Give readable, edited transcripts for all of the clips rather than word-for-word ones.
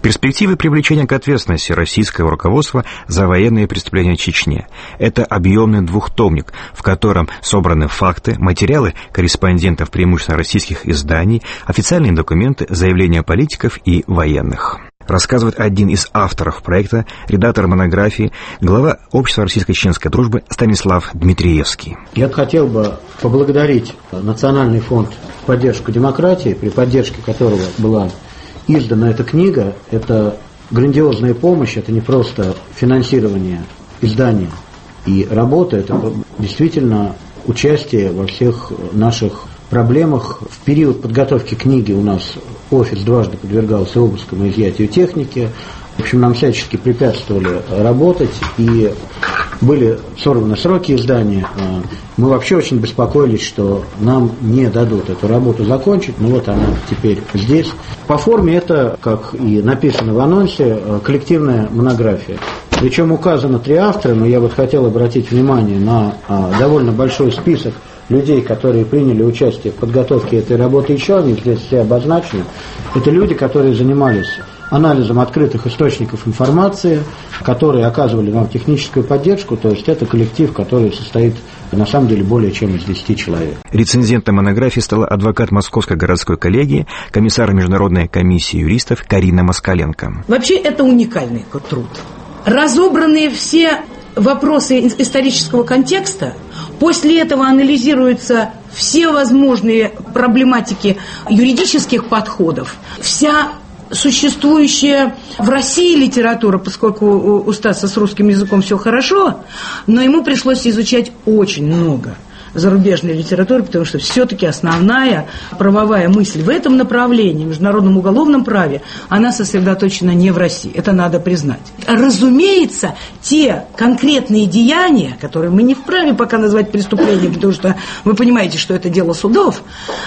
Перспективы привлечения к ответственности российского руководства за военные преступления в Чечне. Это объемный двухтомник, в котором собраны факты, материалы корреспондентов преимущественно российских изданий, официальные документы, заявления политиков и военных. Рассказывает один из авторов проекта, редактор монографии, глава Общества российско-чеченской дружбы Станислав Дмитриевский. Я хотел бы поблагодарить Национальный фонд поддержки демократии, при поддержке которого была издана эта книга. Это грандиозная помощь, это не просто финансирование издания и работы, это действительно участие во всех наших проблемах. В период подготовки книги у нас офис дважды подвергался обыскам и изъятию техники. В общем, нам всячески препятствовали работать, и были сорваны сроки издания. Мы вообще очень беспокоились, что нам не дадут эту работу закончить, но вот она теперь здесь. По форме это, как и написано в анонсе, коллективная монография. Причем указано 3 автора, но я вот хотел обратить внимание на довольно большой список людей, которые приняли участие в подготовке этой работы, еще они здесь все обозначены. Это люди, которые занимались анализом открытых источников информации, которые оказывали нам техническую поддержку, то есть это коллектив, который состоит на самом деле более чем из 10 человек. Рецензентом монографии стала адвокат Московской городской коллегии, комиссар Международной комиссии юристов Карина Москаленко. Вообще это уникальный труд. Разобранные все вопросы исторического контекста, после этого анализируются все возможные проблематики юридических подходов, вся существующая в России литература, поскольку у Стаса с русским языком все хорошо, но ему пришлось изучать очень много зарубежной литературы, потому что все-таки основная правовая мысль в этом направлении, в международном уголовном праве, она сосредоточена не в России, это надо признать. Разумеется, те конкретные деяния, которые мы не вправе пока назвать преступлением, потому что вы понимаете, что это дело судов,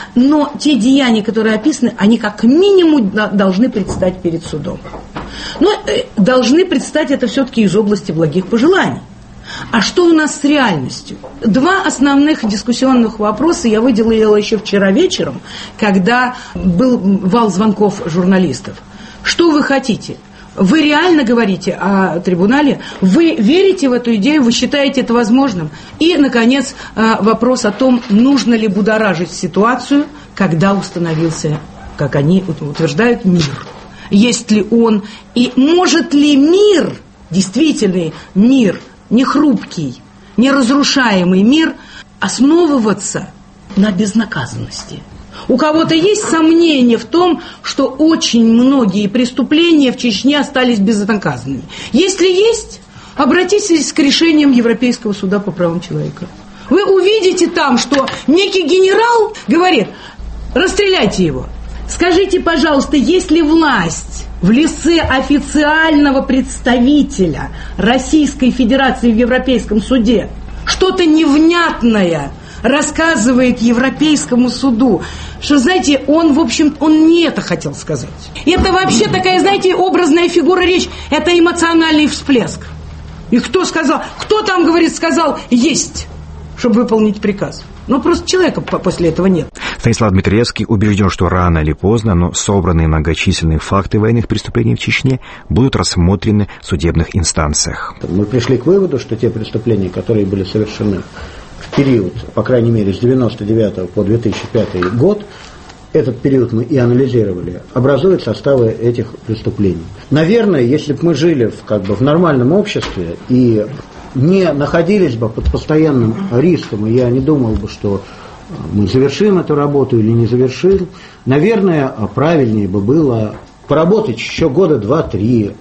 но те деяния, которые описаны, они как минимум должны предстать перед судом. Но должны предстать это все-таки из области благих пожеланий. А что у нас с реальностью? 2 основных дискуссионных вопроса я выделила еще вчера вечером, когда был вал звонков журналистов. Что вы хотите? Вы реально говорите о трибунале? Вы верите в эту идею? Вы считаете это возможным? И, наконец, вопрос о том, нужно ли будоражить ситуацию, когда установился, как они утверждают, мир. Есть ли он? И может ли мир, действительный мир, не хрупкий, неразрушаемый мир, основываться на безнаказанности? У кого-то есть сомнения в том, что очень многие преступления в Чечне остались безнаказанными. Если есть, обратитесь к решениям Европейского суда по правам человека. Вы увидите там, что некий генерал говорит: расстреляйте его. Скажите, пожалуйста, есть ли власть в лице официального представителя Российской Федерации в Европейском суде что-то невнятное рассказывает Европейскому суду, что, знаете, он, в общем, он не это хотел сказать. Это вообще такая, знаете, образная фигура речи, это эмоциональный всплеск. И кто сказал, кто там, говорит, сказал «есть», чтобы выполнить приказ? Ну, просто человека после этого нет. Станислав Дмитриевский убежден, что рано или поздно, но собранные многочисленные факты военных преступлений в Чечне будут рассмотрены в судебных инстанциях. Мы пришли к выводу, что те преступления, которые были совершены в период, по крайней мере, с 1999 по 2005 год, этот период мы и анализировали, образуют составы этих преступлений. Наверное, если бы мы жили в нормальном обществе и не находились бы под постоянным риском, и я не думал бы, что мы завершим эту работу или не завершим, наверное, правильнее бы было поработать еще года 2-3,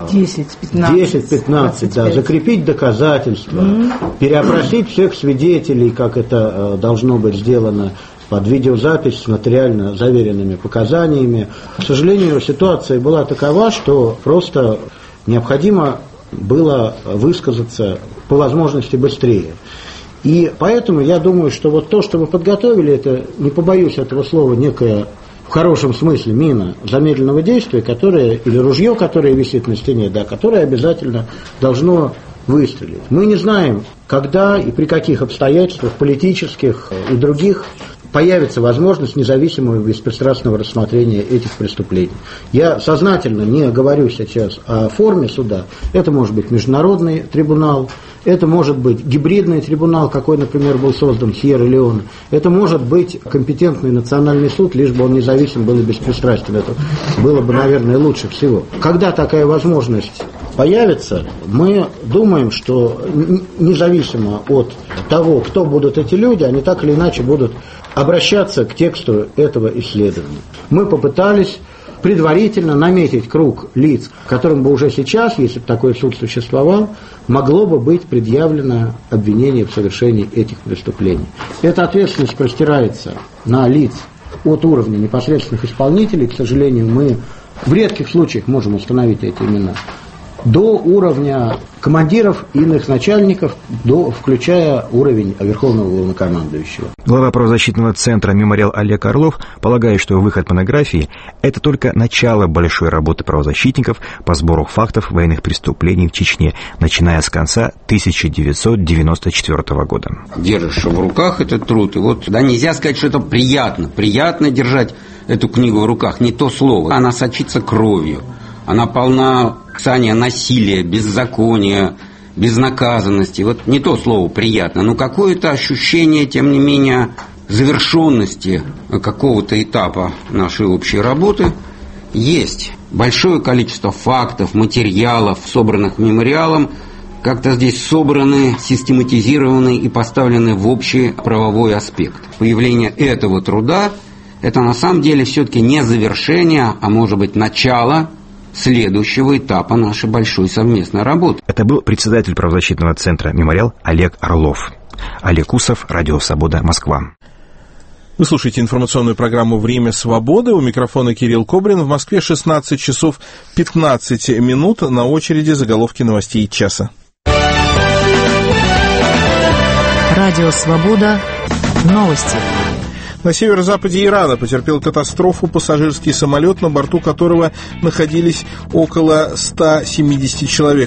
10-15, да, закрепить доказательства, переопросить всех свидетелей, как это должно быть сделано под видеозапись с нотариально заверенными показаниями. К сожалению, ситуация была такова, что просто необходимо было высказаться по возможности быстрее. И поэтому я думаю, что вот то, что мы подготовили, это, не побоюсь этого слова, некая, в хорошем смысле, мина замедленного действия, которая, или ружье, которое висит на стене, да, которое обязательно должно выстрелить. Мы не знаем, когда и при каких обстоятельствах политических и других появится возможность независимого и беспристрастного рассмотрения этих преступлений. Я сознательно не говорю сейчас о форме суда. Это может быть международный трибунал, это может быть гибридный трибунал, какой, например, был создан в Сьерра-Леоне. Это может быть компетентный национальный суд, лишь бы он независим был и беспристрастен. Это было бы, наверное, лучше всего. Когда такая возможность появится, мы думаем, что независимо от того, кто будут эти люди, они так или иначе будут обращаться к тексту этого исследования. Мы попытались предварительно наметить круг лиц, которым бы уже сейчас, если бы такой суд существовал, могло бы быть предъявлено обвинение в совершении этих преступлений. Эта ответственность простирается на лиц от уровня непосредственных исполнителей. К сожалению, мы в редких случаях можем установить эти имена, до уровня командиров и иных начальников, включая уровень верховного главнокомандующего. Глава правозащитного центра «Мемориал» Олег Орлов полагает, что выход монографии – это только начало большой работы правозащитников по сбору фактов военных преступлений в Чечне, начиная с конца 1994 года. Держишь в руках этот труд, и вот нельзя сказать, что это приятно держать эту книгу в руках, не то слово, она сочится кровью. Она полна насилия, беззакония, безнаказанности. Вот не то слово приятно, но какое-то ощущение, тем не менее, завершенности какого-то этапа нашей общей работы есть. Большое количество фактов, материалов, собранных мемориалом, как-то здесь собраны, систематизированы и поставлены в общий правовой аспект. Появление этого труда – это на самом деле все-таки не завершение, а может быть начало следующего этапа нашей большой совместной работы. Это был председатель правозащитного центра «Мемориал» Олег Орлов. Олег Усов, Радио Свобода, Москва. Вы слушаете информационную программу «Время свободы». У микрофона Кирилл Кобрин. В Москве 16 часов 15 минут. На очереди заголовки новостей часа. Радио Свобода. Новости. На северо-западе Ирана потерпел катастрофу пассажирский самолет, на борту которого находились около 170 человек.